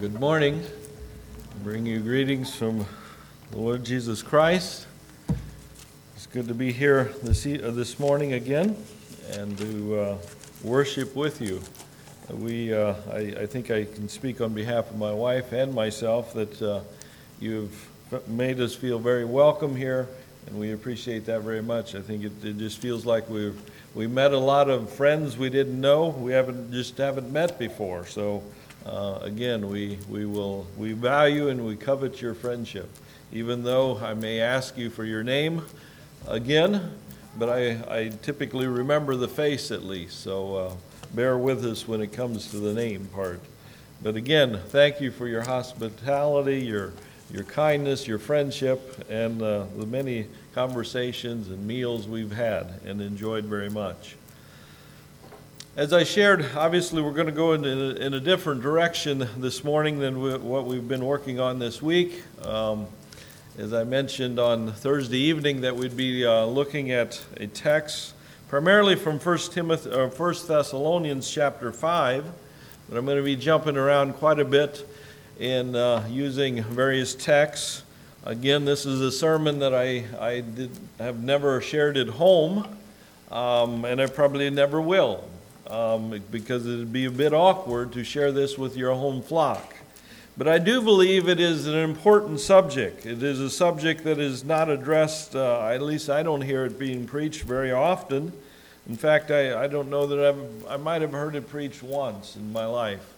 Good morning. I bring you greetings from the Lord Jesus Christ. It's good to be here this morning again and to worship with you. I think I can speak on behalf of my wife and myself that you've made us feel very welcome here, and we appreciate that very much. I think it just feels like we met a lot of friends we didn't know, we haven't met before. So again, we value and we covet your friendship, even though I may ask you for your name again, but I typically remember the face at least. So bear with us when it comes to the name part. But again, thank you for your hospitality, your kindness, your friendship, and the many conversations and meals we've had and enjoyed very much. As I shared, obviously we're going to go in a different direction this morning than what we've been working on this week. As I mentioned on Thursday evening, that we'd be looking at a text primarily from 1 Thessalonians chapter 5, but I'm going to be jumping around quite a bit in using various texts. Again, this is a sermon that I have never shared at home, and I probably never will, because it would be a bit awkward to share this with your home flock. But I do believe it is an important subject. It is a subject that is not addressed, at least I don't hear it being preached very often. In fact, I don't know that I might have heard it preached once in my life.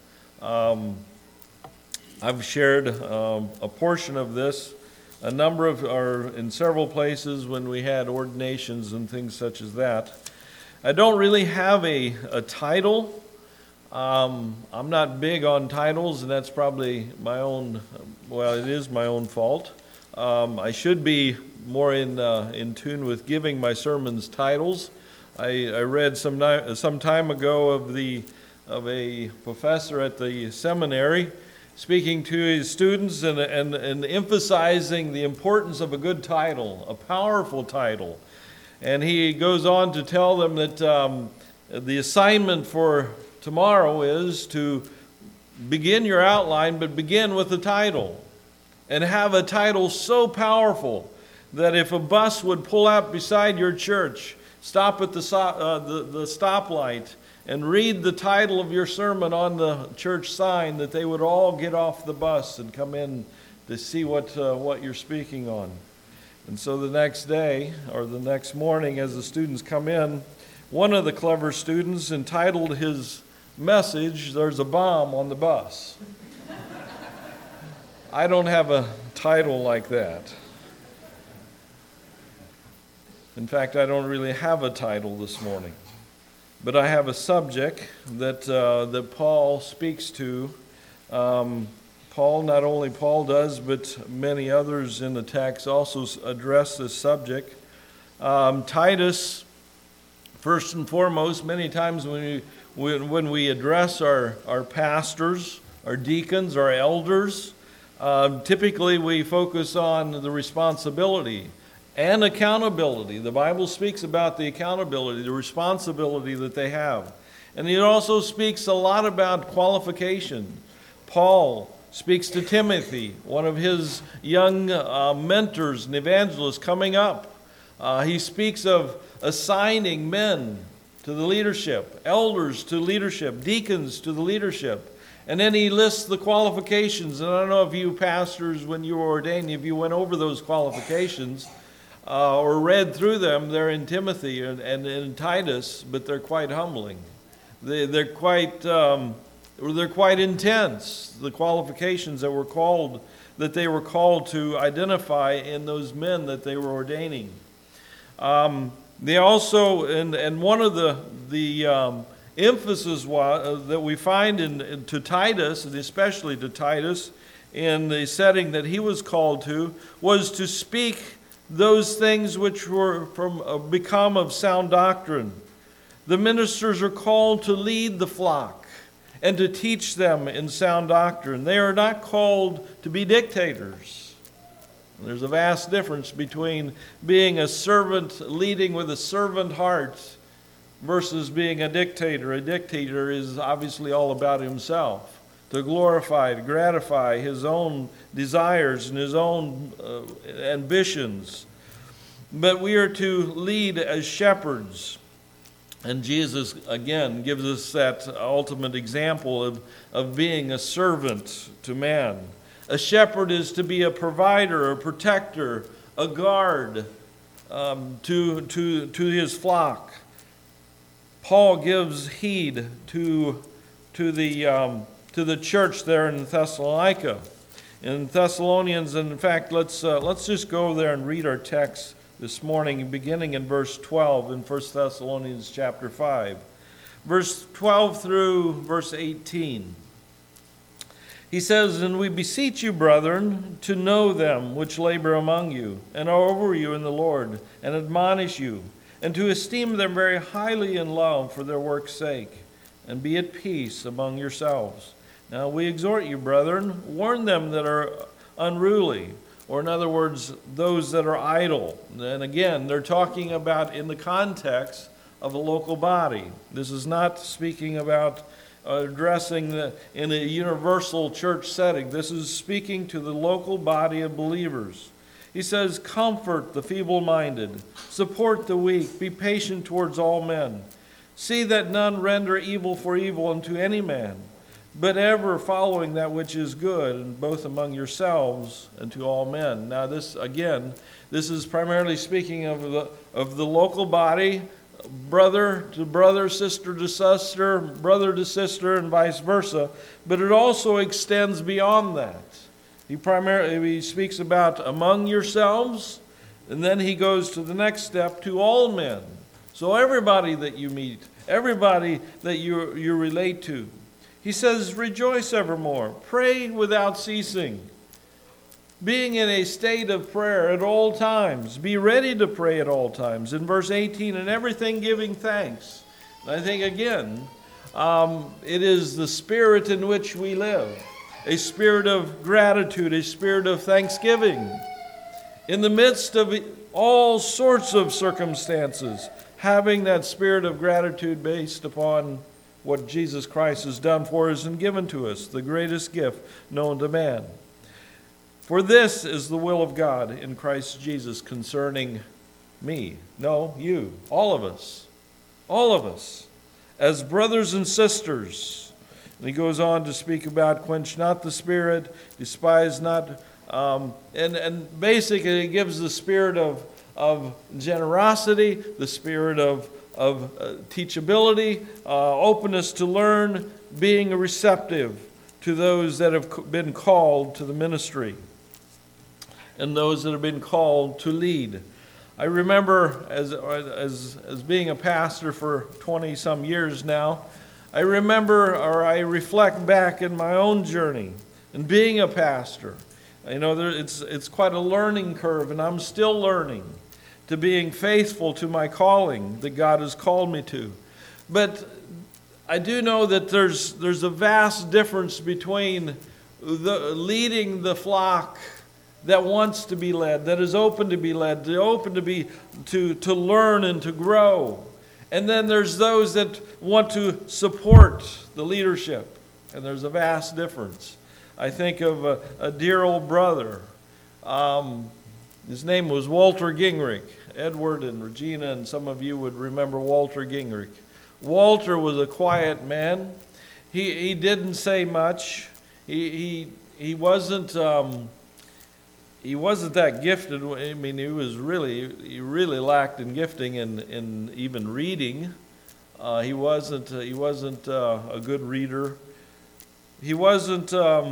I've shared a portion of this, in several places when we had ordinations and things such as that. I don't really have a title. I'm not big on titles, and that's probably it is my own fault. I should be more in tune with giving my sermons titles. I read some time ago of a professor at the seminary speaking to his students and emphasizing the importance of a good title, a powerful title. And he goes on to tell them that the assignment for tomorrow is to begin your outline, but begin with the title. And have a title so powerful that if a bus would pull out beside your church, stop at the stoplight, and read the title of your sermon on the church sign, that they would all get off the bus and come in to see what you're speaking on. And so the next day, or the next morning, as the students come in, one of the clever students entitled his message, "There's a Bomb on the Bus." I don't have a title like that. In fact, I don't really have a title this morning. But I have a subject that Paul speaks to. Not only Paul does, but many others in the text also address this subject. Titus, first and foremost, many times when we address our pastors, our deacons, our elders, typically we focus on the responsibility and accountability. The Bible speaks about the accountability, the responsibility that they have. And it also speaks a lot about qualification. Paul speaks to Timothy, one of his young mentors and evangelists coming up. He speaks of assigning men to the leadership, elders to leadership, deacons to the leadership. And then he lists the qualifications. And I don't know if you pastors, when you were ordained, if you went over those qualifications or read through them. They're in Timothy and in Titus, but they're quite humbling. They're quite intense, the qualifications that they were called to identify in those men that they were ordaining. They also, and one of the emphasis that we find to Titus, and especially to Titus, in the setting that he was called to, was to speak those things which were become of sound doctrine. The ministers are called to lead the flock and to teach them in sound doctrine. They are not called to be dictators. There's a vast difference between being a servant, leading with a servant heart, versus being a dictator. A dictator is obviously all about himself. to glorify, to gratify his own desires and his own ambitions. But we are to lead as shepherds. And Jesus, again, gives us that ultimate example of being a servant to man. A shepherd is to be a provider, a protector, a guard to his flock. Paul gives heed to the church there in Thessalonica. In Thessalonians, and in fact, let's just go there and read our text this morning, beginning in verse 12 in 1 Thessalonians chapter 5. Verse 12 through verse 18. He says, "And we beseech you, brethren, to know them which labor among you, and are over you in the Lord, and admonish you, and to esteem them very highly in love for their work's sake, and be at peace among yourselves. Now we exhort you, brethren, warn them that are unruly," or in other words, those that are idle. And again, they're talking about in the context of a local body. This is not speaking about addressing in a universal church setting. This is speaking to the local body of believers. He says, "Comfort the feeble-minded, support the weak, be patient towards all men. See that none render evil for evil unto any man, but ever following that which is good, and both among yourselves and to all men." Now this is primarily speaking of the local body, brother to brother, sister to sister, brother to sister, and vice versa. But it also extends beyond that. He speaks about among yourselves, and then he goes to the next step, to all men. So everybody that you meet, everybody that you relate to. He says, "Rejoice evermore, pray without ceasing." Being in a state of prayer at all times. Be ready to pray at all times. In verse 18, "In everything giving thanks." And I think, again, it is the spirit in which we live. A spirit of gratitude, a spirit of thanksgiving. In the midst of all sorts of circumstances, having that spirit of gratitude based upon what Jesus Christ has done for us and given to us, the greatest gift known to man. "For this is the will of God in Christ Jesus concerning me." No, you, all of us, as brothers and sisters. And he goes on to speak about quench not the spirit, despise not, and basically he gives the spirit of generosity, the spirit of teachability, openness to learn, being receptive to those that have been called to the ministry and those that have been called to lead. I remember as being a pastor for 20-some years now, I reflect back in my own journey and being a pastor. You know, it's quite a learning curve, and I'm still learning to being faithful to my calling that God has called me to. But I do know that there's a vast difference between leading the flock that wants to be led, that is open to be led, to learn and to grow. And then there's those that want to support the leadership, and there's a vast difference. I think of a dear old brother. His name was Walter Gingrich. Edward and Regina and some of you would remember Walter Gingrich. Walter was a quiet man. He didn't say much. He wasn't that gifted. I mean, he really lacked in gifting in even reading. He wasn't a good reader. He wasn't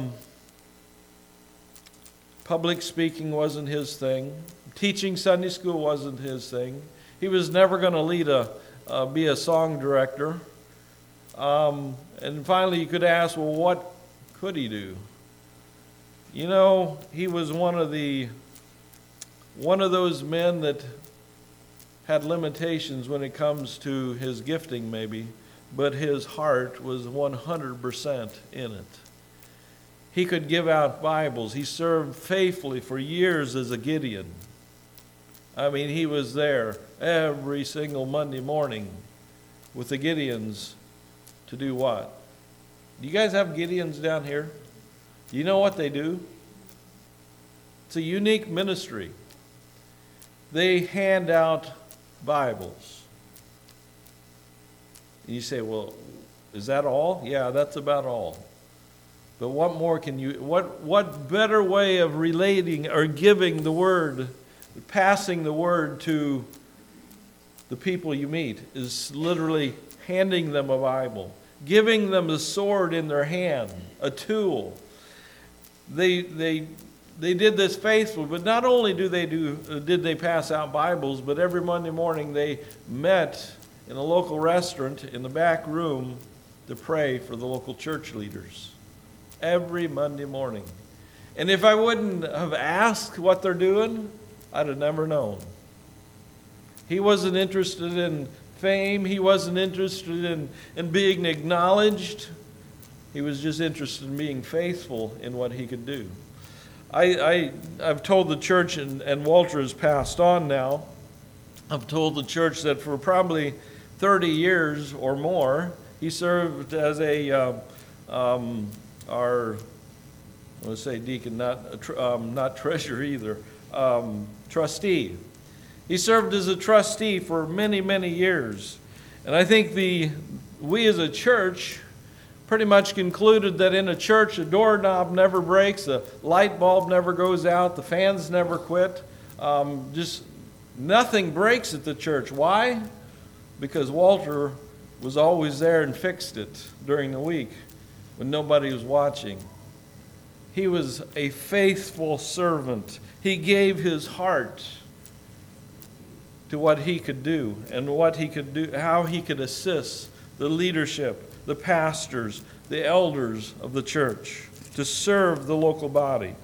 public speaking wasn't his thing. Teaching Sunday school wasn't his thing. He was never going to be a song director. And finally, you could ask, well, what could he do? You know, he was one of those men that had limitations when it comes to his gifting, maybe, but his heart was 100% in it. He could give out Bibles. He served faithfully for years as a Gideon. I mean, he was there every single Monday morning with the Gideons to do what? Do you guys have Gideons down here? Do you know what they do? It's a unique ministry. They hand out Bibles. And you say, well, is that all? Yeah, that's about all. But what more can you, what better way of relating or giving the word, passing the word to the people you meet is literally handing them a Bible, giving them a sword in their hand, a tool. They did this faithfully, but not only did they pass out Bibles, but every Monday morning they met in a local restaurant in the back room to pray for the local church leaders. Every Monday morning. And if I wouldn't have asked what they're doing, I'd have never known. He wasn't interested in fame. He wasn't interested in being acknowledged. He was just interested in being faithful in what he could do. I've told the church, and Walter has passed on now, I've told the church that for probably 30 years or more, he served as deacon, not treasurer either, trustee. He served as a trustee for many, many years. And I think we as a church pretty much concluded that in a church, a doorknob never breaks, a light bulb never goes out, the fans never quit. Just nothing breaks at the church. Why? Because Walter was always there and fixed it during the week when nobody was watching. He was a faithful servant. He gave his heart to what he could do and what he could do, how he could assist the leadership, the pastors, the elders of the church to serve the local body.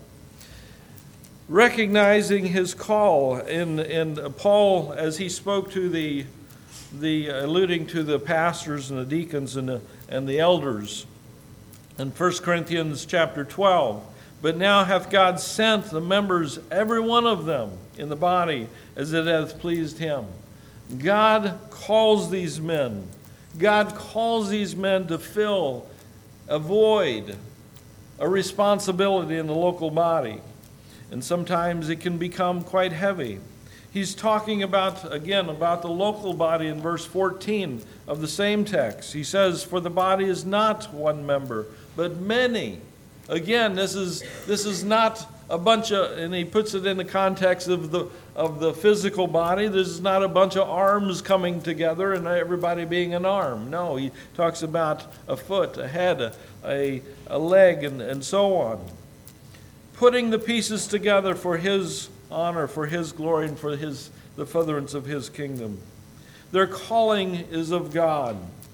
Recognizing his call in Paul, as he spoke to the alluding to the pastors and the deacons and the elders in 1 Corinthians chapter 12. But now hath God sent the members, every one of them, in the body as it hath pleased him. God calls these men. God calls these men to fill a void, a responsibility in the local body. And sometimes it can become quite heavy. He's talking about the local body in verse 14 of the same text. He says, for the body is not one member, but many. Again, this is not a bunch of, and he puts it in the context of the physical body. This is not a bunch of arms coming together and everybody being an arm. No, he talks about a foot, a head, a leg, and so on. Putting the pieces together for his honor, for his glory, and for the furtherance of his kingdom. Their calling is of God.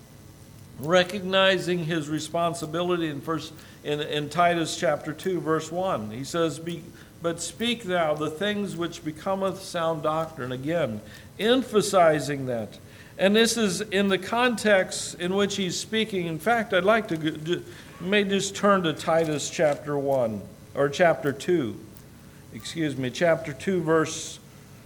Recognizing his responsibility in Titus chapter 2, verse 1. He says, but speak thou the things which becometh sound doctrine. Again, emphasizing that. And this is in the context in which he's speaking. In fact, I'd like to may just turn to Titus chapter 1, or chapter 2. Chapter 2, verse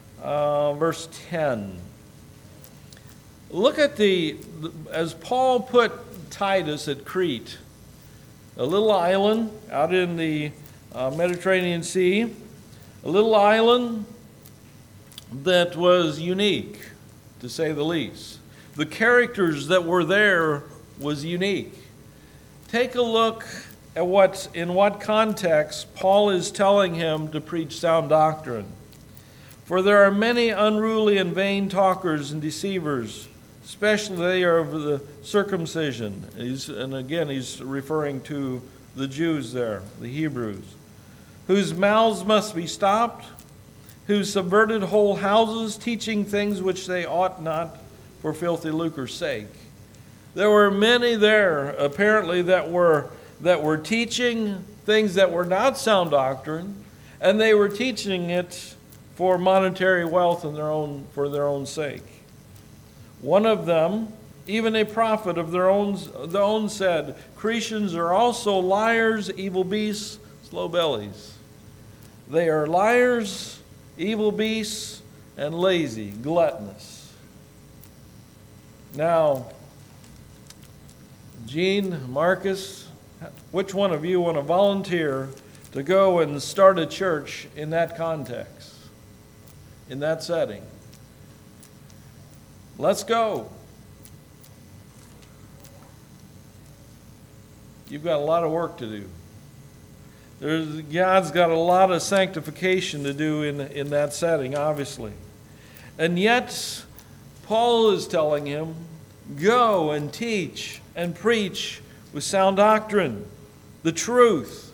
10. Look at as Paul put Titus at Crete, a little island out in the Mediterranean Sea, a little island that was unique, to say the least. The characters that were there was unique. Take a look at in what context Paul is telling him to preach sound doctrine. For there are many unruly and vain talkers and deceivers, especially they are of the circumcision. And again, he's referring to the Jews there, the Hebrews, whose mouths must be stopped, who subverted whole houses, teaching things which they ought not for filthy lucre's sake. There were many there, apparently, that were teaching things that were not sound doctrine, and they were teaching it for monetary wealth and for their own sake. One of them, even a prophet of their own said, Cretians are also liars, evil beasts, slow bellies. They are liars, evil beasts, and lazy, gluttonous. Now, Gene, Marcus, which one of you want to volunteer to go and start a church in that context, in that setting? Let's go. You've got a lot of work to do. God's got a lot of sanctification to do in that setting, obviously. And yet, Paul is telling him, go and teach and preach with sound doctrine, the truth.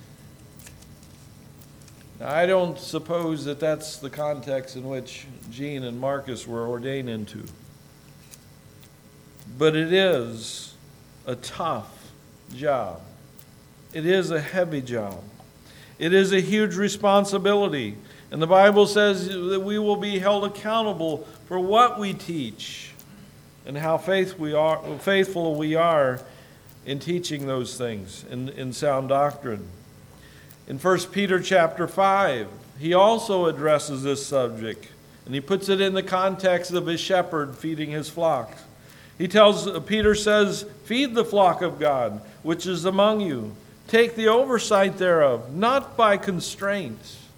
Now, I don't suppose that that's the context in which Gene and Marcus were ordained into. But it is a tough job. It is a heavy job. It is a huge responsibility. And the Bible says that we will be held accountable for what we teach and how faithful we are in teaching those things in sound doctrine. In 1 Peter chapter 5, he also addresses this subject, and he puts it in the context of a shepherd feeding his flock. Peter says, feed the flock of God, which is among you. Take the oversight thereof, not by constraint,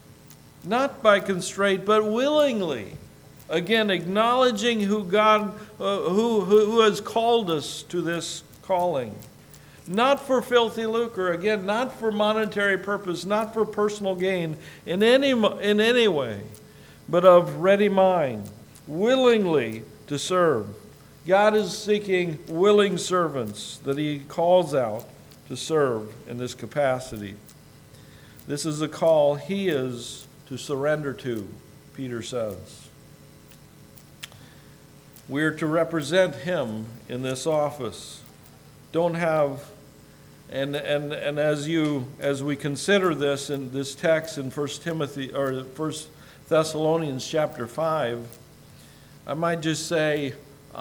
but willingly. Again, acknowledging who God, who has called us to this calling. Not for filthy lucre, again, not for monetary purpose, not for personal gain in any way, but of ready mind, willingly to serve. God is seeking willing servants that he calls out to serve in this capacity. This is a call he is to surrender to, Peter says. We're to represent him in this office. Don't have, and as we consider this in this text in 1 Thessalonians chapter 5, I might just say,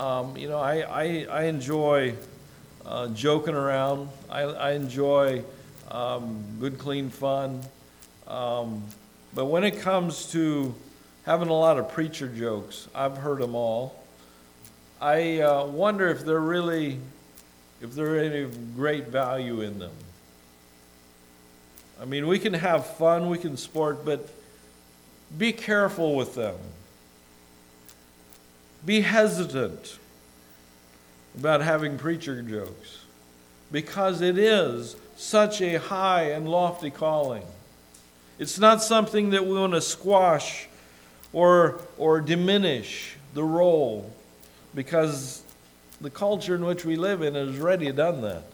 I enjoy joking around. I enjoy good, clean fun. But when it comes to having a lot of preacher jokes, I've heard them all. I wonder if there any great value in them. I mean, we can have fun, we can sport, but be careful with them. Be hesitant about having preacher jokes, because it is such a high and lofty calling. It's not something that we want to squash or diminish the role, because the culture in which we live in has already done that.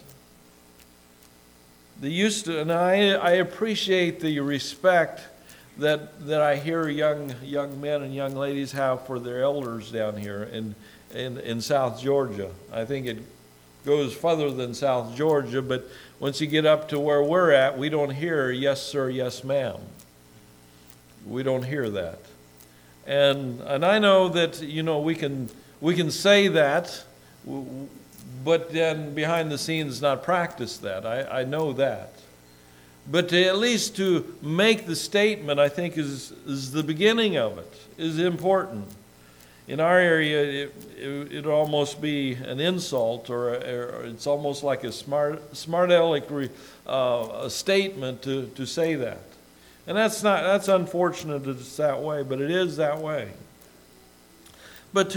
They used to, and I appreciate the respect that I hear young men and young ladies have for their elders down here in South Georgia. I think it goes further than South Georgia, but once you get up to where we're at, we don't hear yes sir, yes ma'am. We don't hear that. And I know that we can say that, but then behind the scenes not practice that. I know that. But at least to make the statement, I think, is the beginning of it, is important. In our area, it'd almost be an insult, or it's almost like a smart aleck statement to say that. And that's unfortunate that it's that way, but it is that way. But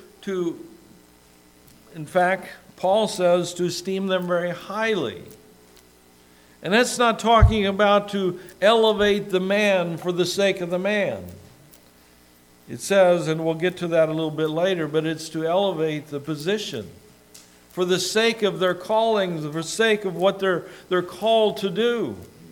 in fact, Paul says to esteem them very highly. And that's not talking about to elevate the man for the sake of the man. It says, and we'll get to that a little bit later, but it's to elevate the position for the sake of their callings, for the sake of what they're called to do.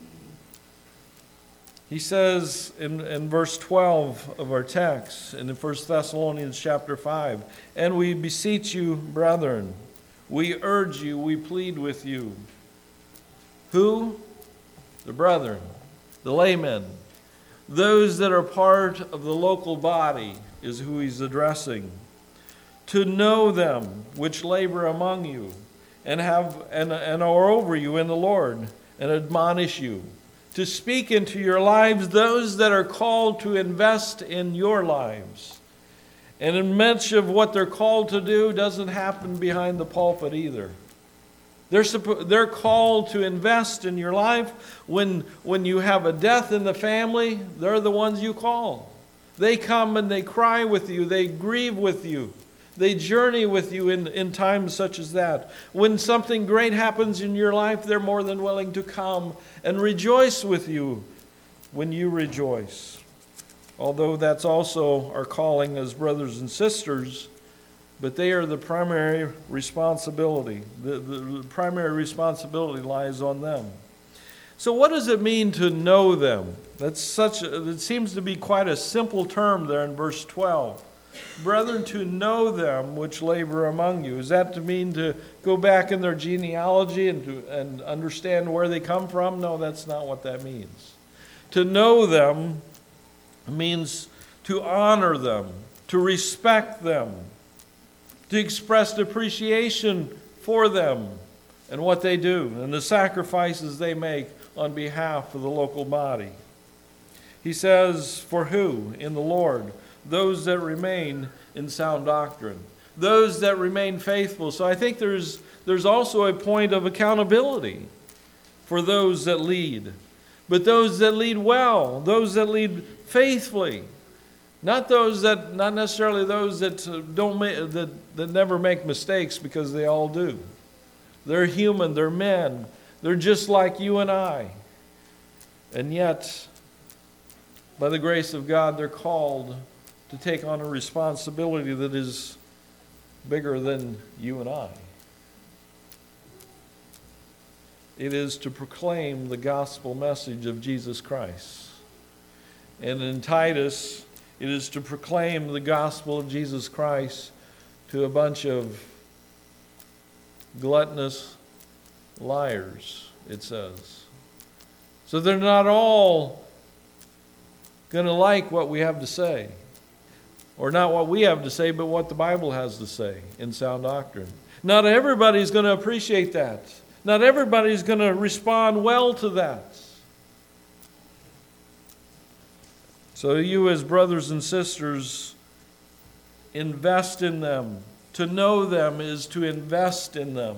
He says in verse 12 of our text, in 1 Thessalonians chapter 5, and we beseech you, brethren, we urge you, we plead with you. Who? The brethren, the laymen, those that are part of the local body is who he's addressing. To know them which labor among you and are over you in the Lord and admonish you. To speak into your lives those that are called to invest in your lives. And much of what they're called to do doesn't happen behind the pulpit either. They're called to invest in your life. When you have a death in the family, they're the ones you call. They come and they cry with you. They grieve with you. They journey with you in times such as that. When something great happens in your life, they're more than willing to come and rejoice with you when you rejoice. Although that's also our calling as brothers and sisters, but they are the primary responsibility. The primary responsibility lies on them. So what does it mean to know them? It seems to be quite a simple term there in verse 12. Brethren, to know them which labor among you. Is that to mean to go back in their genealogy and understand where they come from? No, that's not what that means. To know them means to honor them, to respect them, to express appreciation for them and what they do and the sacrifices they make on behalf of the local body. He says, for who? In the Lord. Those that remain in sound doctrine. Those that remain faithful. So I think there's also a point of accountability for those that lead. But those that lead well, those that lead faithfully. Not necessarily those that never make mistakes, because they all do. They're human, they're men. They're just like you and I. And yet, by the grace of God, they're called to take on a responsibility that is bigger than you and I. It is to proclaim the gospel message of Jesus Christ. And in Titus, it is to proclaim the gospel of Jesus Christ to a bunch of gluttonous liars, it says. So they're not all going to like what we have to say. Or not what we have to say, but what the Bible has to say in sound doctrine. Not everybody's going to appreciate that. Not everybody's going to respond well to that. So you as brothers and sisters, invest in them. To know them is to invest in them.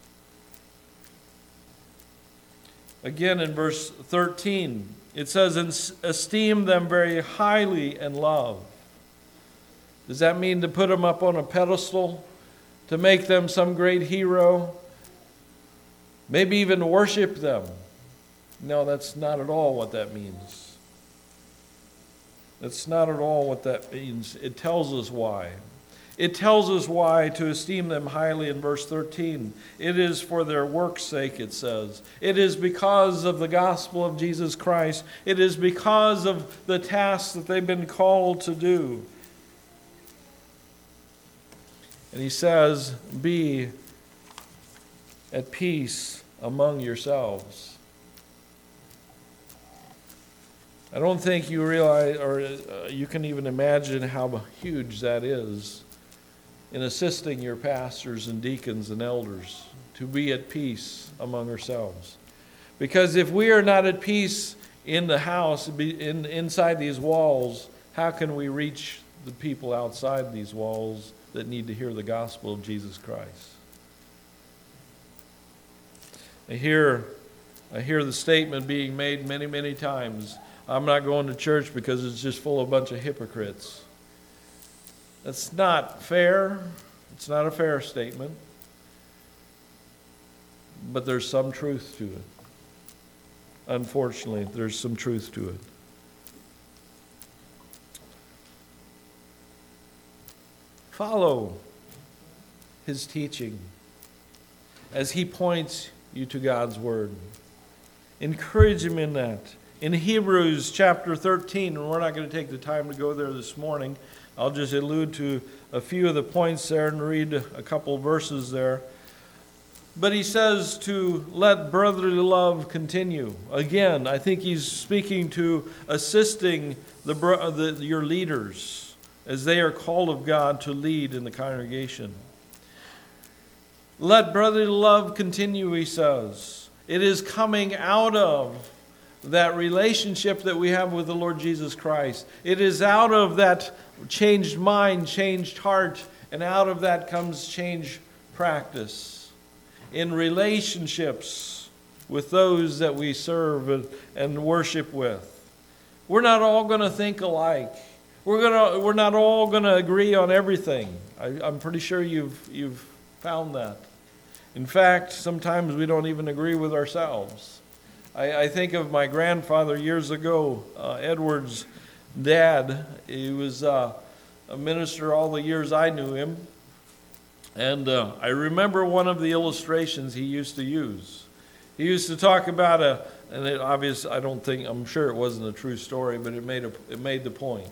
Again in verse 13, it says, esteem them very highly in love. Does that mean to put them up on a pedestal? To make them some great hero? Maybe even worship them? No, that's not at all what that means. That's not at all what that means. It tells us why. It tells us why to esteem them highly in verse 13. It is for their work's sake, it says. It is because of the gospel of Jesus Christ. It is because of the tasks that they've been called to do. And he says, be at peace among yourselves. I don't think you realize, or you can even imagine how huge that is in assisting your pastors and deacons and elders to be at peace among ourselves. Because if we are not at peace in the house, inside these walls, how can we reach the people outside these walls that need to hear the gospel of Jesus Christ? I hear the statement being made many, many times, I'm not going to church because it's just full of a bunch of hypocrites. That's not fair. It's not a fair statement. But there's some truth to it. Unfortunately, there's some truth to it. Follow his teaching as he points you to God's word. Encourage him in that. In Hebrews chapter 13, and we're not going to take the time to go there this morning, I'll just allude to a few of the points there and read a couple verses there. But he says to let brotherly love continue. Again, I think he's speaking to assisting your leaders as they are called of God to lead in the congregation. Let brotherly love continue, he says. It is coming out of that relationship that we have with the Lord Jesus Christ. It is out of that changed mind, changed heart, and out of that comes changed practice. in relationships with those that we serve and worship with. We're not all going to think alike. We're not all going to agree on everything. I'm pretty sure you've found that. In fact, sometimes we don't even agree with ourselves. I think of my grandfather years ago, Edward's dad. He was a minister all the years I knew him. And I remember one of the illustrations he used to use. He used to talk about I'm sure it wasn't a true story, but it made the point.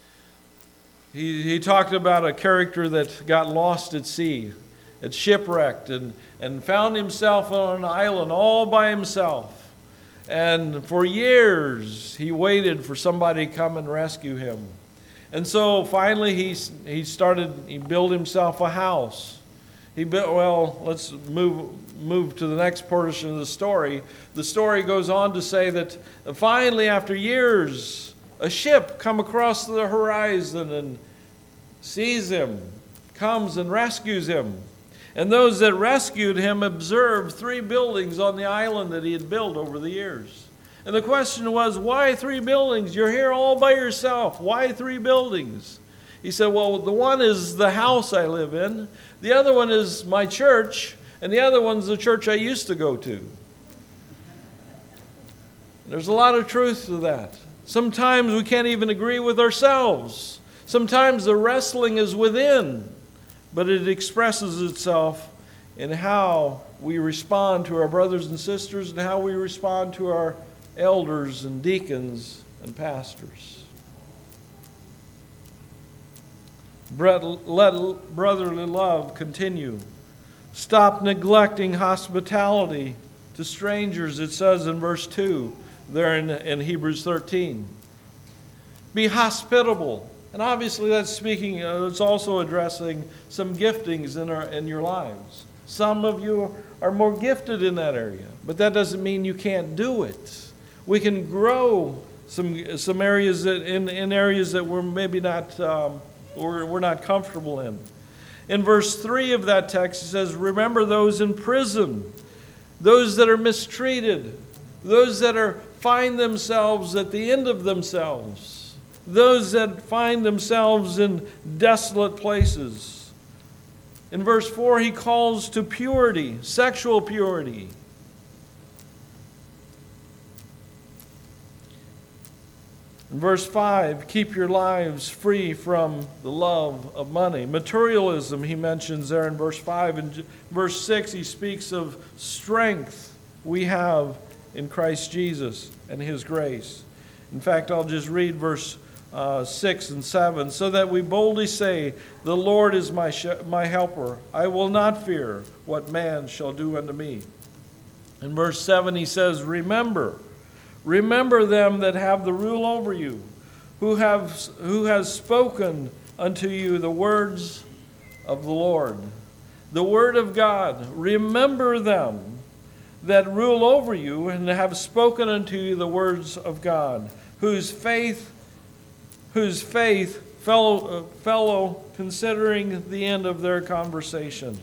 He talked about a character that got lost at sea, had shipwrecked, and found himself on an island all by himself. And for years, he waited for somebody to come and rescue him. And so finally, he built himself a house. Let's move to the next portion of the story. The story goes on to say that finally, after years, a ship comes across the horizon and sees him, comes and rescues him. And those that rescued him observed 3 buildings on the island that he had built over the years. And the question was, why 3 buildings? You're here all by yourself. Why 3 buildings? He said, well, the one is the house I live in. The other one is my church. And the other one's the church I used to go to. There's a lot of truth to that. Sometimes we can't even agree with ourselves. Sometimes the wrestling is within, but it expresses itself in how we respond to our brothers and sisters and how we respond to our elders and deacons and pastors. Let brotherly love continue. Stop neglecting hospitality to strangers, it says in verse 2 there in Hebrews 13. Be hospitable. And obviously that's speaking, it's also addressing some giftings in your lives. Some of you are more gifted in that area, but that doesn't mean you can't do it. We can grow some areas in areas that we're maybe not we're not comfortable in. In verse 3 of that text, it says, remember those in prison, those that are mistreated, those that find themselves at the end of themselves, those that find themselves in desolate places. In verse 4, he calls to purity, sexual purity. In verse 5, keep your lives free from the love of money. Materialism, he mentions there in verse 5. In verse 6, he speaks of strength we have in Christ Jesus and his grace. In fact, I'll just read verse 6 and 7. So that we boldly say, the Lord is my helper. I will not fear what man shall do unto me. In verse 7, he says, remember them that have the rule over you, who has spoken unto you the words of the Lord, the word of God. Remember them that rule over you and have spoken unto you the words of God, whose faith fellow considering the end of their conversation.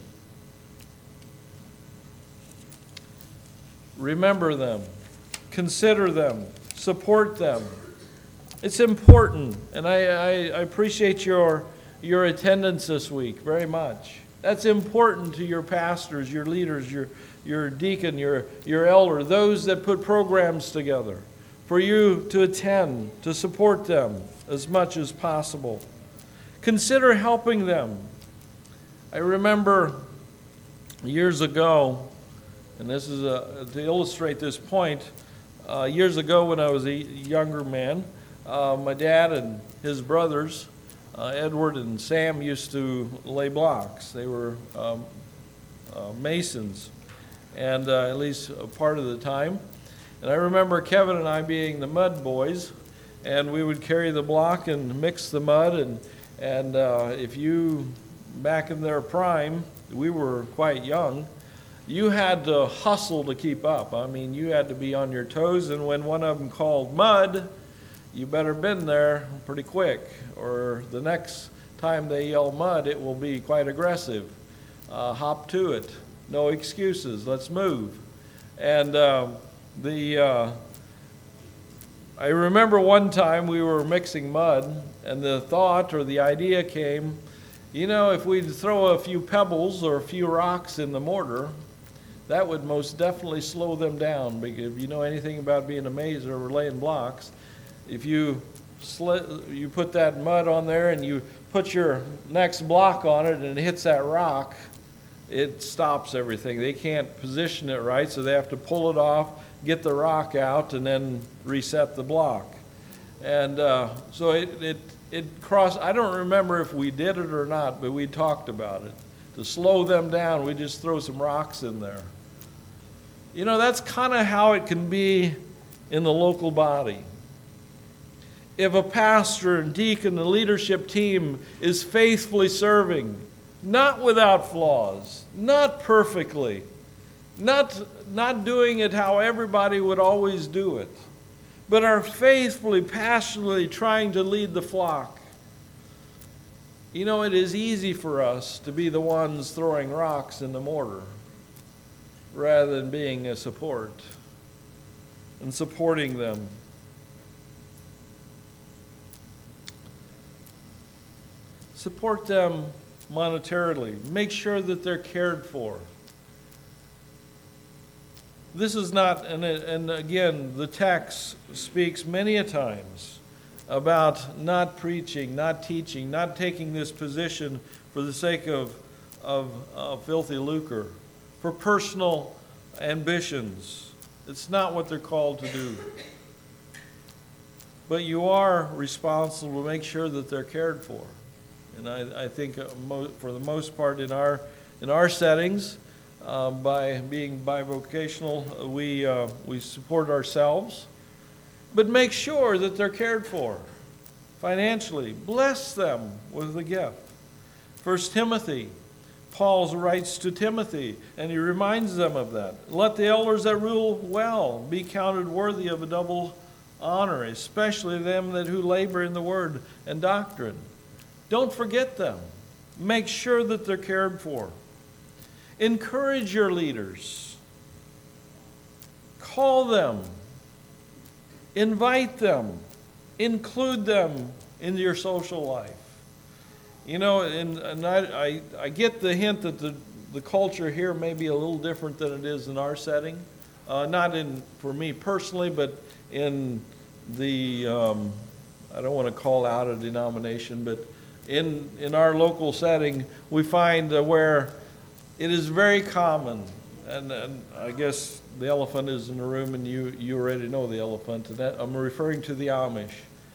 Remember them. Consider them, support them. It's important, and I appreciate your attendance this week very much. That's important to your pastors, your leaders, your deacon, your elder, those that put programs together, for you to attend, to support them as much as possible. Consider helping them. I remember years ago, and this is to illustrate this point, years ago when I was a younger man, my dad and his brothers, Edward and Sam, used to lay blocks. They were masons, and at least a part of the time. And I remember Kevin and I being the mud boys, and we would carry the block and mix the mud. And if you, back in their prime, we were quite young, you had to hustle to keep up. I mean, you had to be on your toes, and when one of them called mud, you better been there pretty quick, or the next time they yell mud, it will be quite aggressive. Hop to it. No excuses. Let's move. And I remember one time we were mixing mud, and the thought or the idea came, if we'd throw a few pebbles or a few rocks in the mortar, that would most definitely slow them down. Because if you know anything about being a mazer or laying blocks, if you put that mud on there and you put your next block on it and it hits that rock, it stops everything. They can't position it right, so they have to pull it off, get the rock out, and then reset the block. And so it crossed. I don't remember if we did it or not, but we talked about it. To slow them down, we just throw some rocks in there. That's kind of how it can be in the local body. If a pastor and deacon, the leadership team is faithfully serving, not without flaws, not perfectly, not doing it how everybody would always do it, but are faithfully, passionately trying to lead the flock. It is easy for us to be the ones throwing rocks in the mortar rather than being a support and supporting them. Support them monetarily. Make sure that they're cared for. This is not, and again, the text speaks many a times about not preaching, not teaching, not taking this position for the sake of filthy lucre, for personal ambitions. It's not what they're called to do. But you are responsible to make sure that they're cared for. And I think for the most part in our settings, by being bivocational, we support ourselves, but make sure that they're cared for financially. Bless them with a gift. 1 Timothy, Paul writes to Timothy, and he reminds them of that. Let the elders that rule well be counted worthy of a double honor, especially them who labor in the word and doctrine. Don't forget them. Make sure that they're cared for. Encourage your leaders. Call them. Invite them. Include them in your social life. And I get the hint that the culture here may be a little different than it is in our setting. Not for me personally, but in the, I don't want to call out a denomination, but in our local setting, we find where it is very common, and I guess the elephant is in the room, and you already know the elephant, and that, I'm referring to the Amish.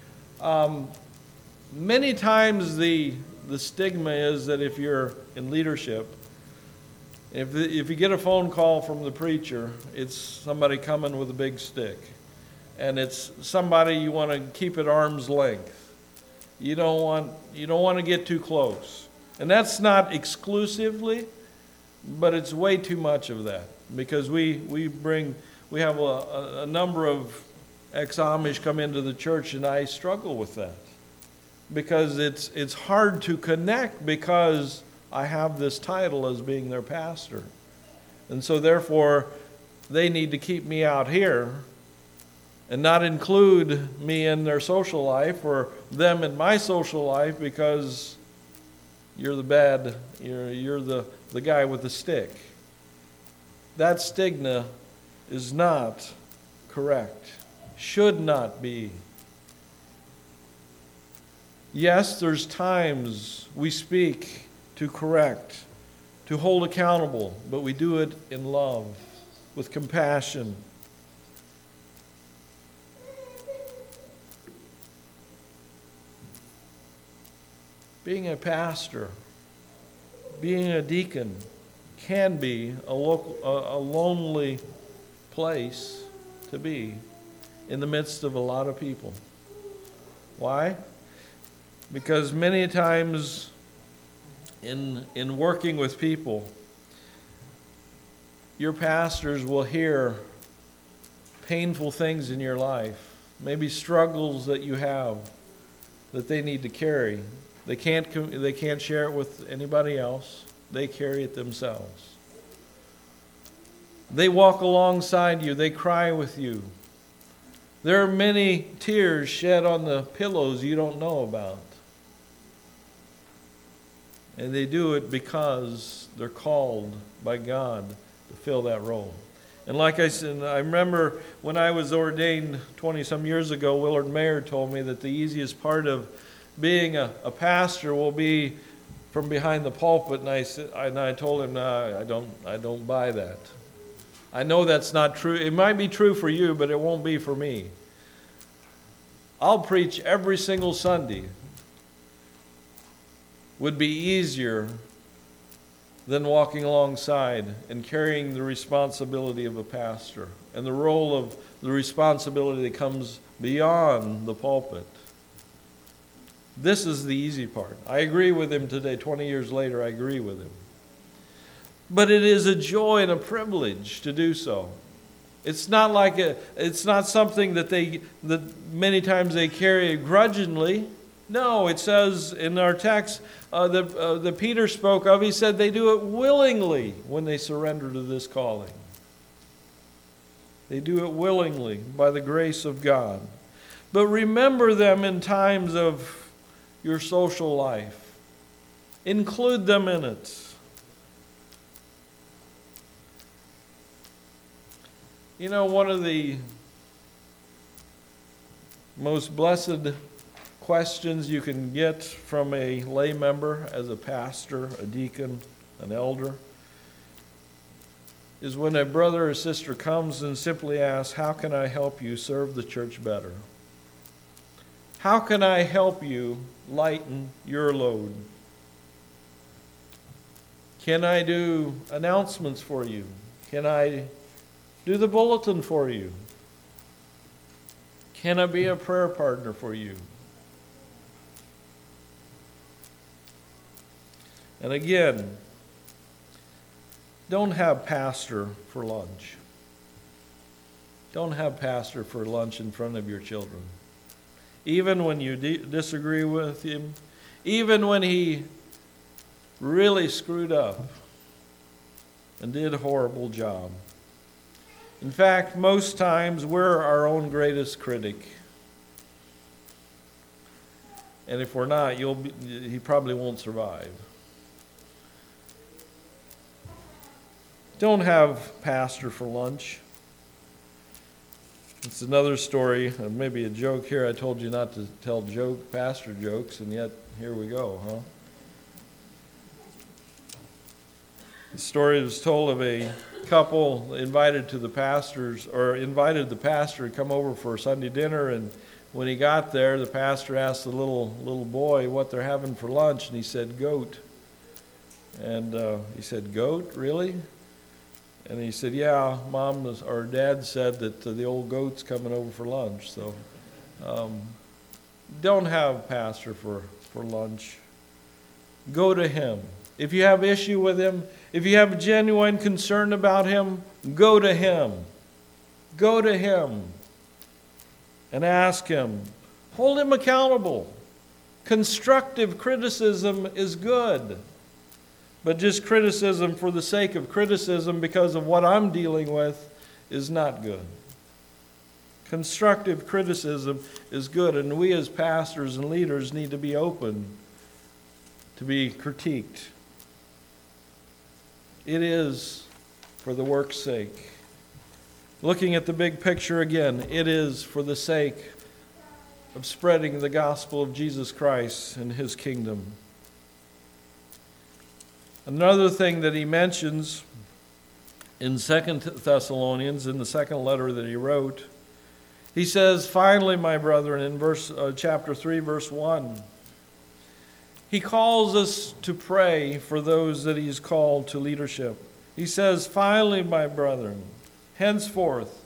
Many times the stigma is that if you're in leadership, if you get a phone call from the preacher, it's somebody coming with a big stick, and it's somebody you want to keep at arm's length. You don't want to get too close. And that's not exclusively, but it's way too much of that, because we have a number of ex-Amish come into the church, and I struggle with that because it's hard to connect because I have this title as being their pastor. And so therefore they need to keep me out here and not include me in their social life or them in my social life because you're the guy with the stick. That stigma is not correct, should not be. Yes, there's times we speak to correct, to hold accountable, but we do it in love, with compassion. Being a pastor, being a deacon can be a lonely place to be in the midst of a lot of people. Why? Because many times in working with people, your pastors will hear painful things in your life, maybe struggles that you have that they need to carry. They can't share it with anybody else. They carry it themselves. They walk alongside you. They cry with you. There are many tears shed on the pillows you don't know about. And they do it because they're called by God to fill that role. And like I said, I remember when I was ordained 20-some years ago, Willard Mayer told me that the easiest part of being a pastor will be from behind the pulpit. And I told him, no, I don't buy that. I know that's not true. It might be true for you, but it won't be for me. I'll preach every single Sunday. Would be easier than walking alongside and carrying the responsibility of a pastor and the role of the responsibility that comes beyond the pulpit. This is the easy part. I agree with him today. 20 years later, I agree with him. But it is a joy and a privilege to do so. It's not something that many times they carry grudgingly. No, it says in our text that Peter spoke of, he said they do it willingly when they surrender to this calling. They do it willingly by the grace of God. But remember them in times of your social life. Include them in it. You know, one of the most blessed questions you can get from a lay member as a pastor, a deacon, an elder, is when a brother or sister comes and simply asks, how can I help you serve the church better? How can I help you lighten your load? Can I do announcements for you? Can I do the bulletin for you? Can I be a prayer partner for you? And again, don't have pastor for lunch. Don't have pastor for lunch in front of your children. Even when you disagree with him, even when he really screwed up and did a horrible job. In fact, most times we're our own greatest critic. And if we're not, he probably won't survive. Don't have pastor for lunch. It's another story, maybe a joke here. I told you not to tell pastor jokes, and yet here we go, huh? The story was told of a couple invited the pastor to come over for Sunday dinner, and when he got there, the pastor asked the little boy what they're having for lunch, and he said, goat. And he said, goat, really? And he said, yeah, Mom or Dad said that the old goat's coming over for lunch. So don't have pastor for lunch. Go to him. If you have issue with him, if you have a genuine concern about him, go to him. Go to him and ask him. Hold him accountable. Constructive criticism is good. But just criticism for the sake of criticism because of what I'm dealing with is not good. Constructive criticism is good, and we as pastors and leaders need to be open to be critiqued. It is for the work's sake. Looking at the big picture again, it is for the sake of spreading the gospel of Jesus Christ and his kingdom. Another thing that he mentions in 2 Thessalonians, in the second letter that he wrote, he says, finally, my brethren, in chapter 3, verse 1, he calls us to pray for those that he's called to leadership. He says, finally, my brethren, henceforth,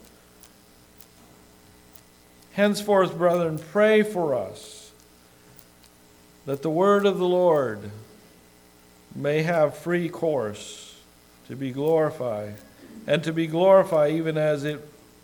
brethren, pray for us, that the word of the Lord may have free course to be glorified, and to be glorified even as it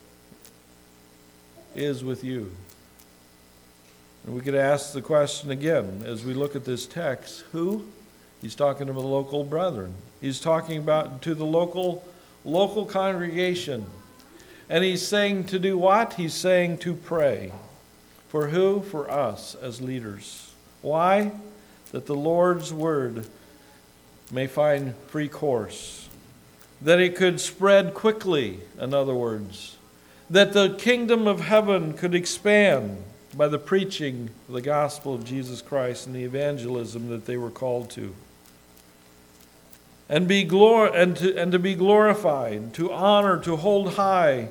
is with you. And we could ask the question again as we look at this text, who? He's talking to the local brethren. He's talking about to the local local congregation. And he's saying to do what? He's saying to pray. For who? For us as leaders. Why? That the Lord's word may find free course. That it could spread quickly, in other words. That the kingdom of heaven could expand by the preaching of the gospel of Jesus Christ and the evangelism that they were called to. And to be glorified, to honor, to hold high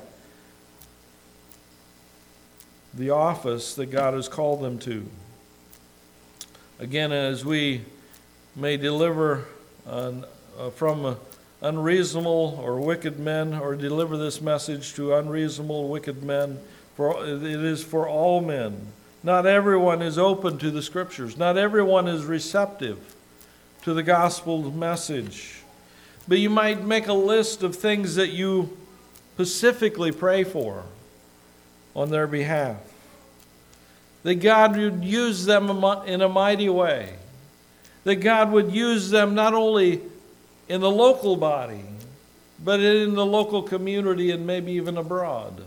the office that God has called them to. Again, as we may deliver from unreasonable or wicked men, or deliver this message to unreasonable, wicked men, for it is for all men. Not everyone is open to the Scriptures. Not everyone is receptive to the gospel message. But you might make a list of things that you specifically pray for on their behalf. That God would use them in a mighty way. That God would use them not only in the local body, but in the local community and maybe even abroad.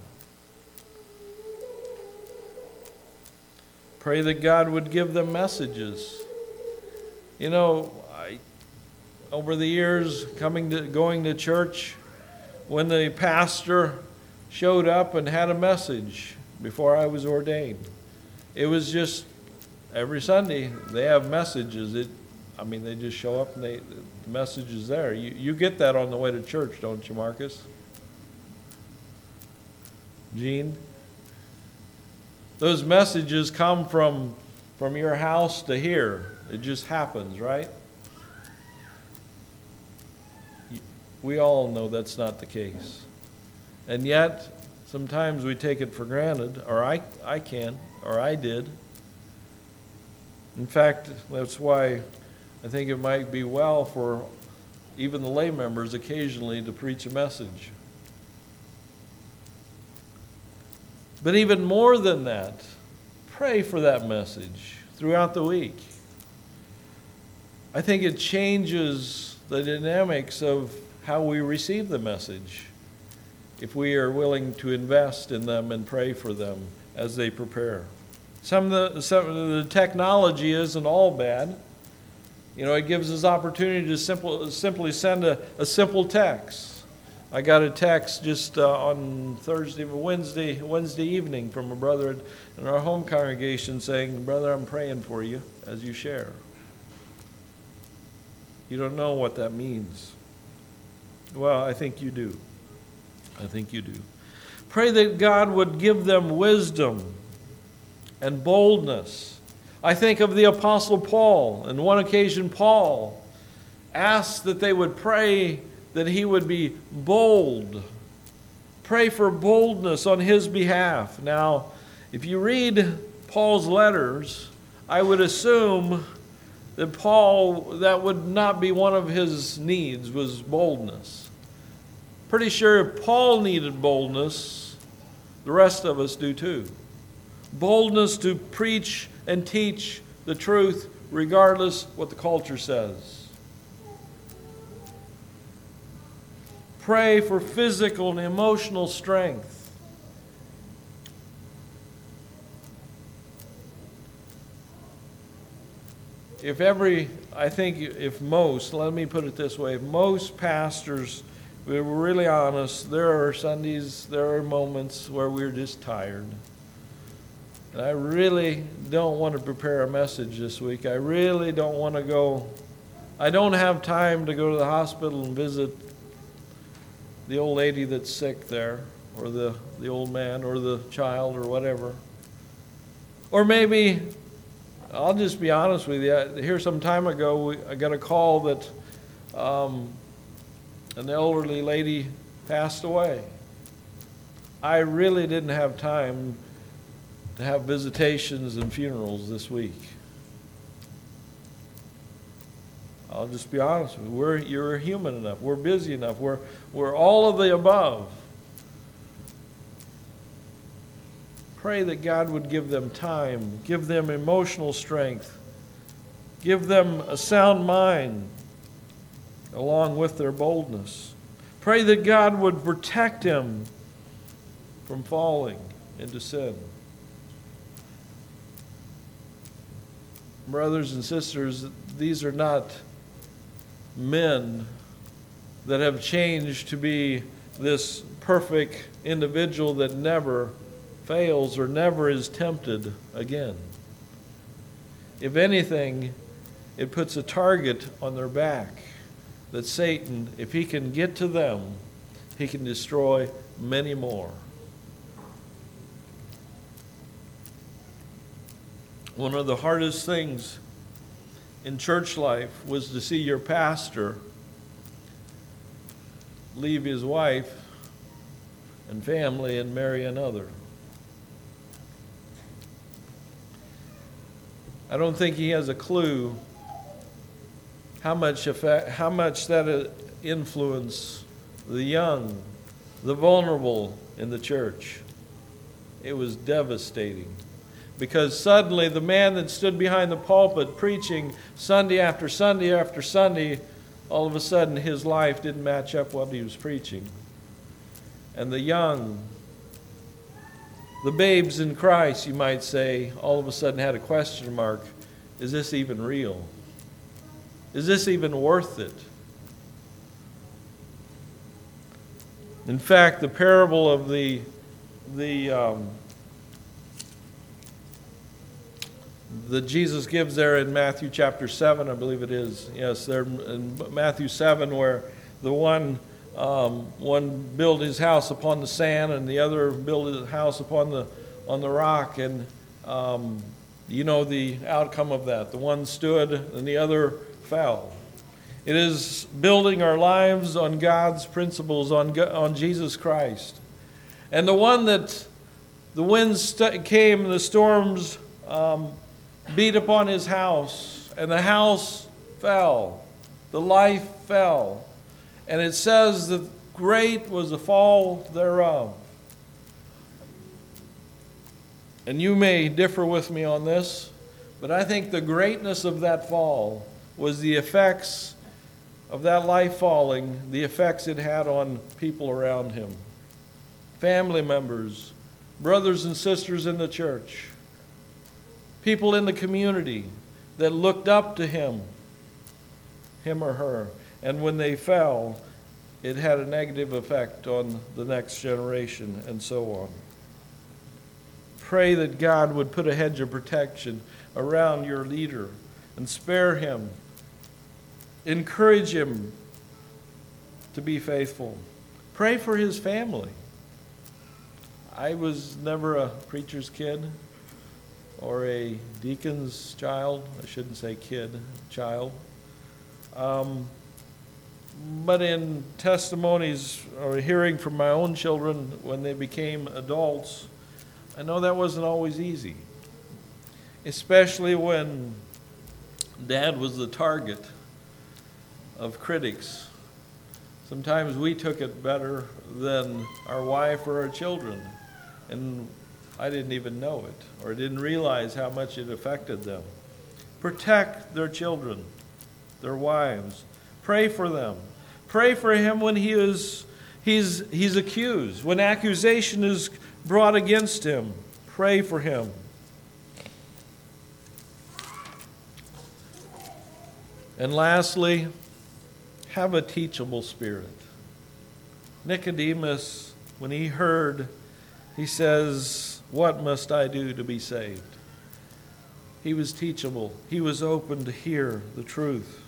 Pray that God would give them messages. You know, over the years, going to church, when the pastor showed up and had a message before I was ordained, it was just every Sunday they have messages. They just show up and the message is there. You get that on the way to church, don't you, Marcus? Gene? Those messages come from your house to here. It just happens, right? We all know that's not the case. And yet, sometimes we take it for granted, or I did. In fact, that's why I think it might be well for even the lay members occasionally to preach a message. But even more than that, pray for that message throughout the week. I think it changes the dynamics of how we receive the message if we are willing to invest in them and pray for them as they prepare. Some of the technology isn't all bad. You know, it gives us opportunity to simply send a simple text. I got a text just on Wednesday evening from a brother in our home congregation saying, "Brother, I'm praying for you as you share." You don't know what that means. Well, I think you do. I think you do. Pray that God would give them wisdom and boldness. I think of the Apostle Paul. On one occasion, Paul asked that they would pray that he would be bold. Pray for boldness on his behalf. Now, if you read Paul's letters, I would assume that that would not be one of his needs, was boldness. Pretty sure if Paul needed boldness, the rest of us do too. Boldness to preach and teach the truth regardless what the culture says. Pray for physical and emotional strength. Let me put it this way, if most pastors, we were really honest, there are Sundays, there are moments where we're just tired. And I really don't want to prepare a message this week. I really don't want to go. I don't have time to go to the hospital and visit the old lady that's sick there, or the old man, or the child, or whatever. Or maybe, I'll just be honest with you, here some time ago, I got a call that an elderly lady passed away. I really didn't have time to have visitations and funerals this week. I'll just be honest with you. You're human enough. We're busy enough. We're all of the above. Pray that God would give them time, give them emotional strength, give them a sound mind along with their boldness. Pray that God would protect him from falling into sin. Brothers and sisters, these are not men that have changed to be this perfect individual that never fails or never is tempted again. If anything, it puts a target on their back that Satan, if he can get to them, he can destroy many more. One of the hardest things in church life was to see your pastor leave his wife and family and marry another. I don't think he has a clue how much that influenced the young, the vulnerable in the church. It was devastating. Because suddenly the man that stood behind the pulpit preaching Sunday after Sunday after Sunday, all of a sudden his life didn't match up what he was preaching. And the young, the babes in Christ, you might say, all of a sudden had a question mark. Is this even real? Is this even worth it? In fact, the parable of that Jesus gives there in Matthew chapter 7, I believe it is. Yes, there in Matthew 7, where the one built his house upon the sand and the other built his house on the rock, and you know the outcome of that. The one stood and the other fell. It is building our lives on God's principles, on Jesus Christ. And the one that the winds came and the storms beat upon his house, and the house fell. The life fell. And it says that great was the fall thereof. And you may differ with me on this, but I think the greatness of that fall was the effects of that life falling, the effects it had on people around him. Family members, brothers and sisters in the church, people in the community that looked up to him or her. And when they fell, it had a negative effect on the next generation and so on. Pray that God would put a hedge of protection around your leader and spare him. Encourage him to be faithful. Pray for his family. I was never a preacher's kid or a deacon's child. I shouldn't say kid, child. But in testimonies or hearing from my own children when they became adults, I know that wasn't always easy, especially when Dad was the target of critics. Sometimes we took it better than our wife or our children, and I didn't even know it or didn't realize how much it affected them. Protect their children, their wives. Pray for them. Pray for him when he's accused, when accusation is brought against him. Pray for him. And lastly, have a teachable spirit. Nicodemus, when he heard, he says, "What must I do to be saved?" He was teachable. He was open to hear the truth.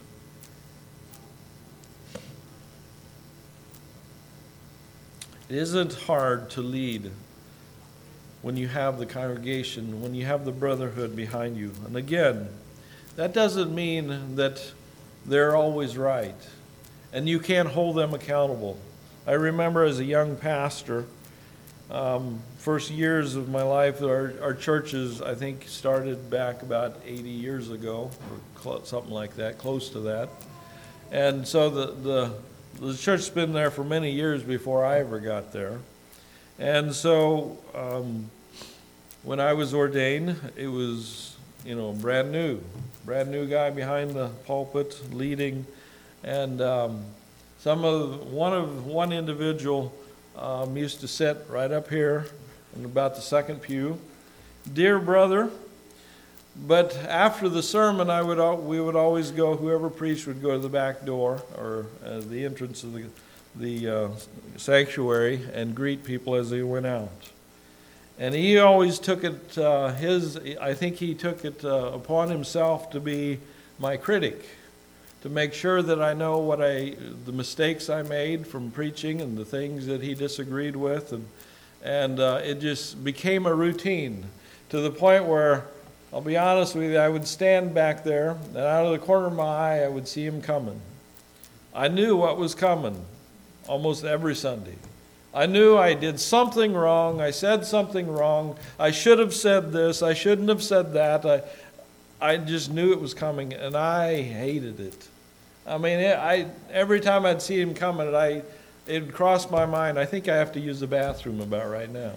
It isn't hard to lead when you have the congregation, when you have the brotherhood behind you. And again, that doesn't mean that they're always right, and you can't hold them accountable. I remember as a young pastor, first years of my life, our churches, I think, started back about 80 years ago, or something like that, close to that. And so the church's been there for many years before I ever got there. And so when I was ordained, it was, brand new guy behind the pulpit leading. And One individual used to sit right up here in about the second pew. Dear brother, but after the sermon, we would always go, whoever preached would go to the back door or the entrance of the sanctuary and greet people as they went out. And he always took it, I think he took it upon himself to be my critic, to make sure that I know the mistakes I made from preaching and the things that he disagreed with. And it just became a routine to the point where, I'll be honest with you, I would stand back there, and out of the corner of my eye, I would see him coming. I knew what was coming almost every Sunday. I knew I did something wrong. I said something wrong. I should have said this. I shouldn't have said that. I just knew it was coming, and I hated it. I mean, every time I'd see him coming, it crossed my mind, I think I have to use the bathroom about right now.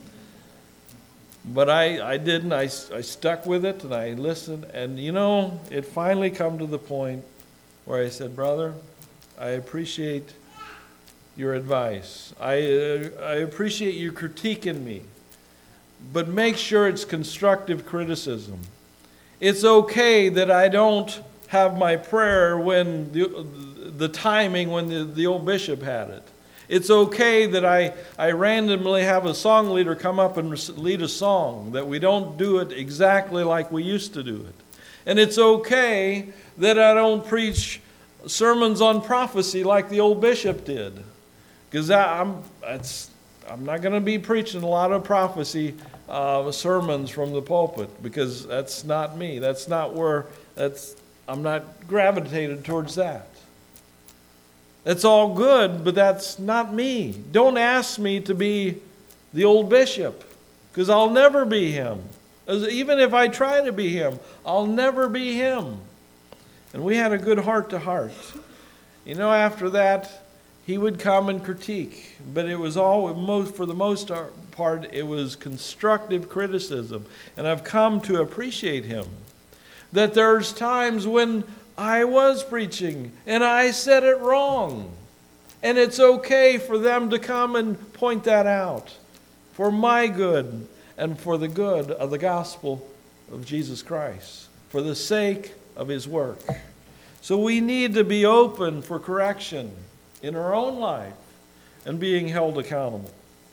But I didn't. I stuck with it, and I listened. And, it finally come to the point where I said, brother, I appreciate your advice. I appreciate you critiquing me. But make sure it's constructive criticism. It's okay that I don't have my prayer when the timing when the old bishop had it. It's okay that I randomly have a song leader come up and lead a song, that we don't do it exactly like we used to do it. And it's okay that I don't preach sermons on prophecy like the old bishop did. Because I'm not going to be preaching a lot of prophecy sermons from the pulpit, because that's not me. I'm not gravitated towards that. It's all good, but that's not me. Don't ask me to be the old bishop, because I'll never be him. Even if I try to be him, I'll never be him. And we had a good heart-to-heart. After that, he would come and critique, but it was for the most part, it was constructive criticism. And I've come to appreciate him. That there's times when I was preaching and I said it wrong. And it's okay for them to come and point that out for my good and for the good of the gospel of Jesus Christ, for the sake of his work. So we need to be open for correction in our own life and being held accountable.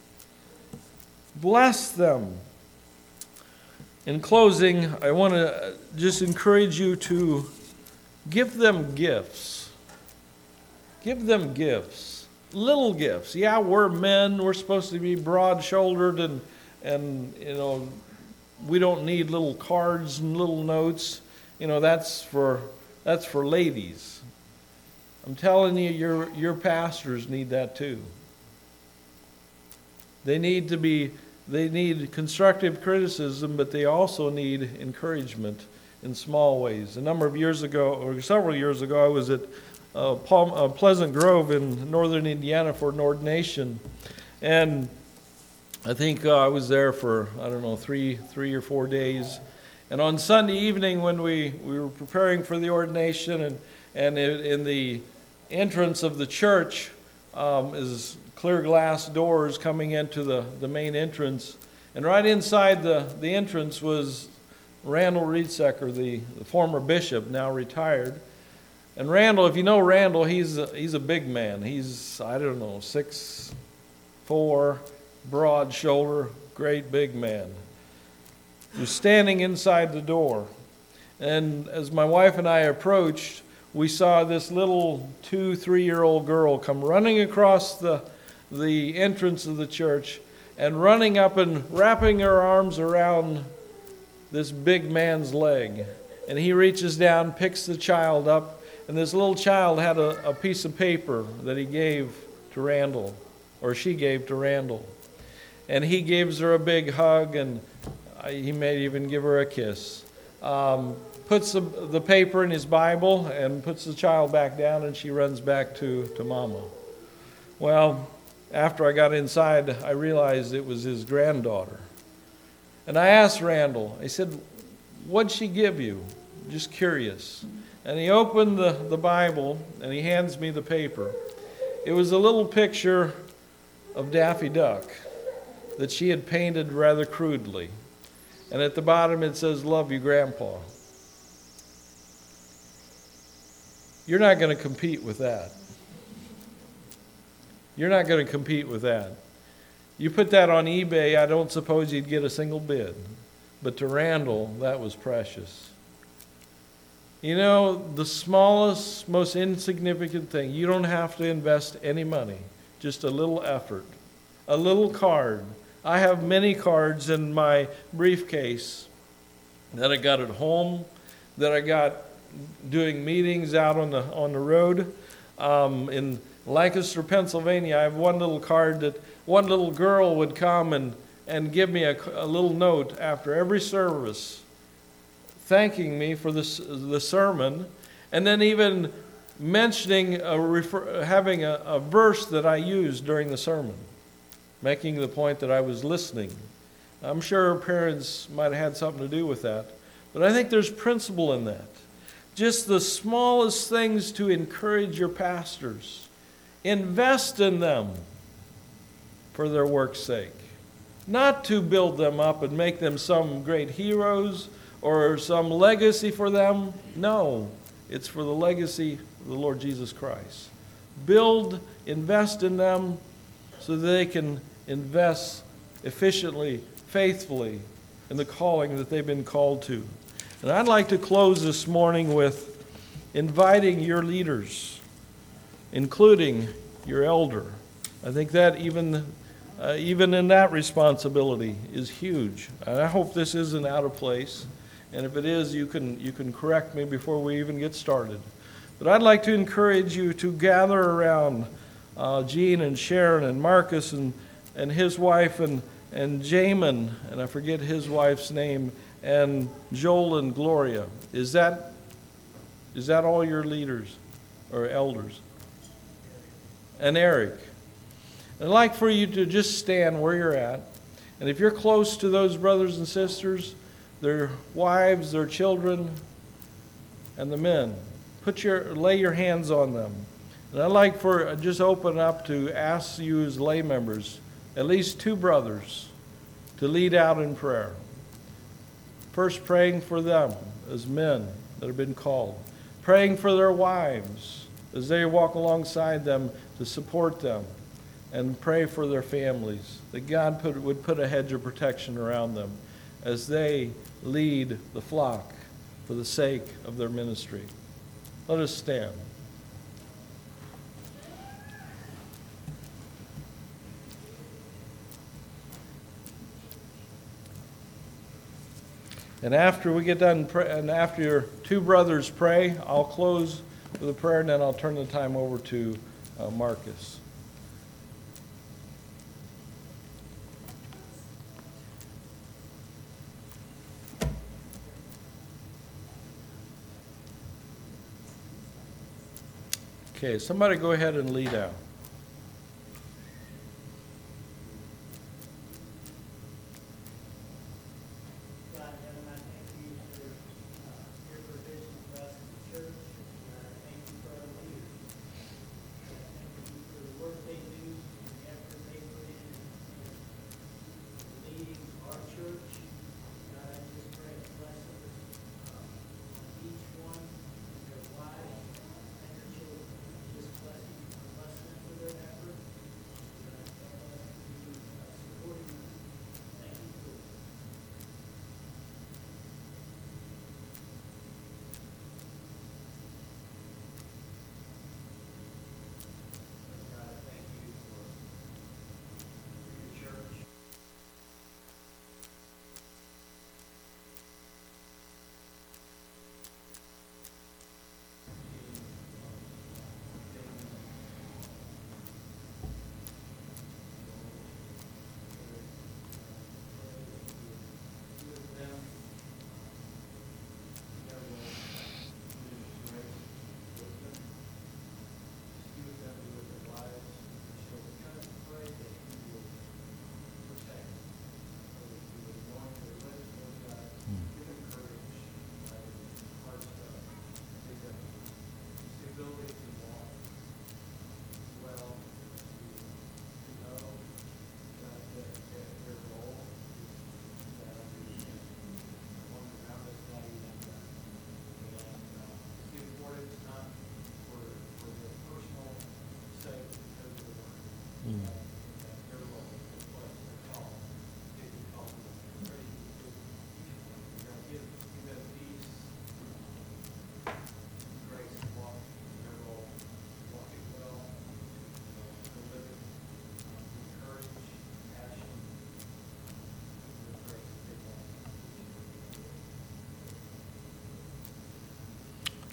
Bless them. In closing, I want to just encourage you to give them gifts. Give them gifts. Little gifts. Yeah, we're men. We're supposed to be broad-shouldered and we don't need little cards and little notes. That's for ladies. I'm telling you, your pastors need that too. They need constructive criticism, but they also need encouragement in small ways. Several years ago, I was at Pleasant Grove in northern Indiana for an ordination. And I think I was there for, 3 or 4 days. And on Sunday evening when we were preparing for the ordination, and in the entrance of the church is clear glass doors coming into the main entrance. And right inside the entrance was Randall Riedsecker, the former bishop, now retired. And Randall, if you know Randall, he's a big man. He's, 6'4", broad shoulder, great big man. He was standing inside the door. And as my wife and I approached, we saw this little 2-3-year-old girl come running across the entrance of the church and running up and wrapping her arms around this big man's leg. And he reaches down, picks the child up, and this little child had a piece of paper that he gave to Randall, or she gave to Randall. And he gives her a big hug, and he may even give her a kiss. Puts the paper in his Bible and puts the child back down, and she runs back to Mama. Well, after I got inside, I realized it was his granddaughter. And I asked Randall, I said, what'd she give you? Just curious. And he opened the Bible, and he hands me the paper. It was a little picture of Daffy Duck that she had painted rather crudely. And at the bottom it says, "Love you, Grandpa." You're not going to compete with that. You're not going to compete with that. You put that on eBay, I don't suppose you'd get a single bid. But to Randall, that was precious. You know, the smallest, most insignificant thing, you don't have to invest any money, just a little effort, a little card. I have many cards in my briefcase that I got at home, that I got doing meetings out on the road. In Lancaster, Pennsylvania, I have one little card that one little girl would come and give me a little note after every service, thanking me for the sermon, and then even mentioning, having a verse that I used during the sermon, making the point that I was listening. I'm sure parents might have had something to do with that, but I think there's principle in that. Just the smallest things to encourage your pastors. Invest in them for their work's sake. Not to build them up and make them some great heroes or some legacy for them. No, it's for the legacy of the Lord Jesus Christ. Invest in them so that they can invest efficiently, faithfully in the calling that they've been called to. And I'd like to close this morning with inviting your leaders, including your elder. I think that even in that responsibility is huge. And I hope this isn't out of place. And if it is, you can correct me before we even get started. But I'd like to encourage you to gather around Gene and Sharon and Marcus and his wife and Jamin, and I forget his wife's name, and Joel and Gloria. Is that all your leaders or elders? And Eric. I'd like for you to just stand where you're at. And if you're close to those brothers and sisters, their wives, their children, and the men, lay your hands on them. And I'd like for just open up to ask you as lay members, at least 2 brothers, to lead out in prayer. First, praying for them as men that have been called. Praying for their wives as they walk alongside them to support them. And pray for their families, that God would put a hedge of protection around them as they lead the flock for the sake of their ministry. Let us stand. And after we get done, and after your 2 brothers pray, I'll close with a prayer, and then I'll turn the time over to Marcus. Okay, somebody go ahead and lead out.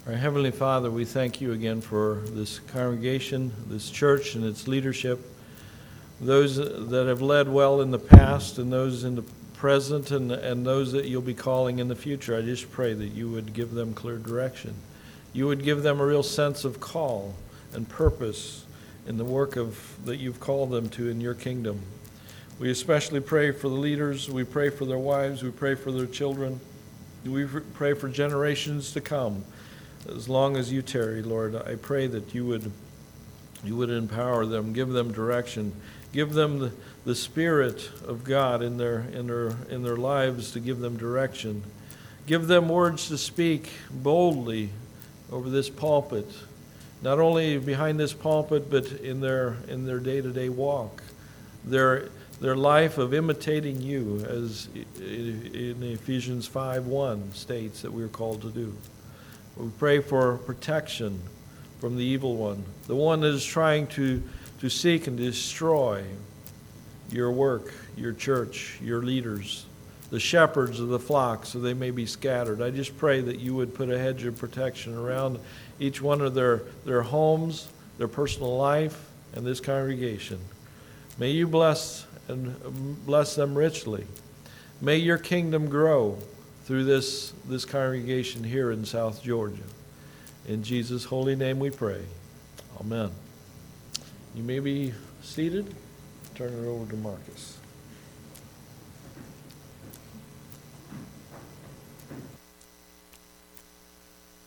Our Heavenly Father, we thank you again for this congregation, this church, and its leadership, those that have led well in the past and those in the present and those that you'll be calling in the future. I just pray that you would give them clear direction. You would give them a real sense of call and purpose in the work that you've called them to in your kingdom. We especially pray for the leaders. We pray for their wives. We pray for their children. We pray for generations to come. As long as you tarry, Lord, I pray that you would empower them, give them direction, give them the Spirit of God in their lives to give them direction. Give them words to speak boldly over this pulpit, not only behind this pulpit, but in their day-to-day walk, their life of imitating you, as in Ephesians 5:1 states that we're called to do. We pray for protection from the evil one, the one that is trying to seek and destroy your work, your church, your leaders, the shepherds of the flock, so they may be scattered. I just pray that you would put a hedge of protection around each one of their homes, their personal life, and this congregation. May you bless them richly. May your kingdom grow through this congregation here in South Georgia. In Jesus' holy name we pray. Amen. You may be seated. Turn it over to Marcus.